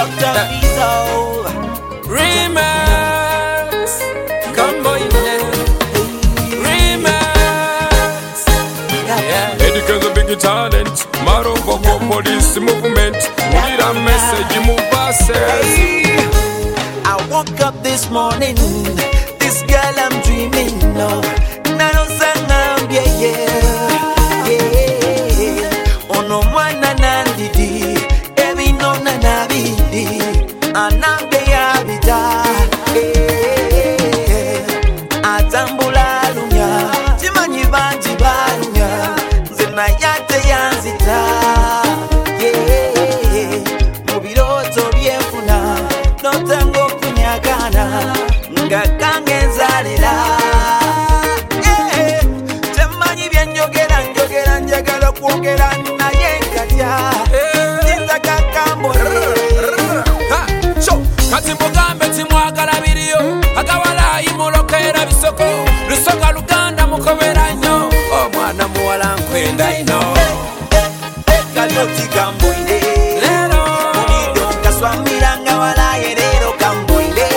Dr. Fizo Remix. Come on, Remix. Yeah. Educate the big talent. Maro Boko police movement. Need a message move passes. I woke up this morning, this girl I'm dreaming of. Nano sangam ono mwana nandidi, ebi no nanabidi, anambe yabida. Atambula lunya, chimanyi banji balunya, zena yate yanzita. Mubiroto byefuna, no tango kunyagana, ngakange nzalira. Chimanyi byenjogera njogera njagala kwogera naye nkatya. Nzaka kambole. Kati mugambe timwagala biriyo agawala imulokera bisoko lusoga luganda mukobera nnyo omwana muwala nkwenda ino Kaloti kamboine lero Unido nkaswamira nga walaye lero kamboine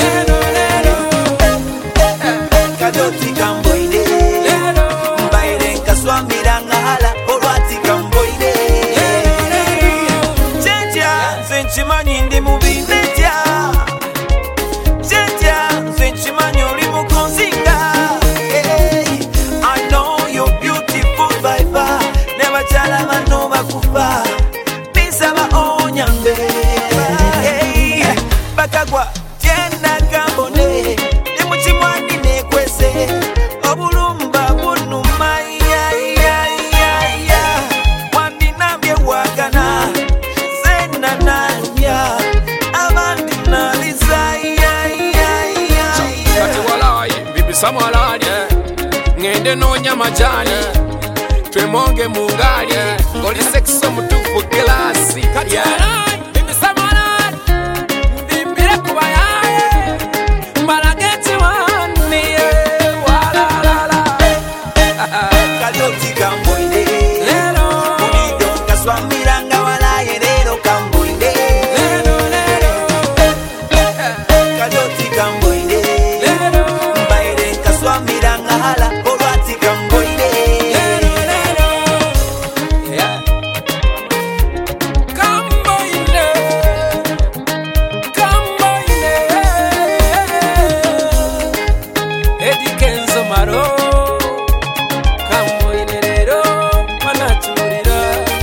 Kaloti kamboine lero Mbaire nkaswamira nga hala olwati kamboine Chenja zenchimanyi ndi mubinetya Chenja zenchimanyi oli mukunzinga I know you're beautiful by far Never chala bano bakufa Nisaba onyambe Bakagwa tienda kambone Nemuchimwani nekwese Obulumba bunuma Wandi nambye wagana Zena nanya Abandi naliza Kati walai, bibi samalali. Ngende nonya majani. Twemonge mungali. Ngoli sexo mutufu kilasi. kati walai bibi samalali mbimbire kubayaye mbalageti wani walalala Kaloti kamboine lero Unido nkaswamira nga walaye lero kamboine Kaloti kamboine lero Mbaire nkaswamira nga hala olwati kamboine yeah. Kamboine Eddie Kenzo Maro Kamboine lero manaturira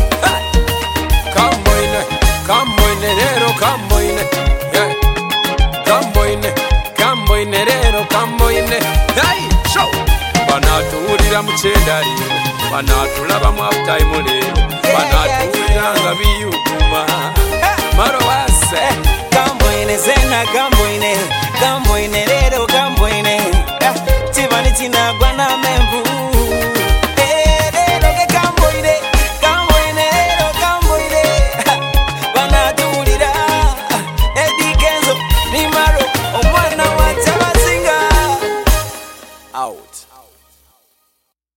Kamboine lero kamboine. Yeah. Kamboine lero kamboine. Hey, show. Banatuulira mukyendali. Banatulaba mu halftime lero. Banatuulira nga biyuguma. Maro wase. Kamboine zena kamboine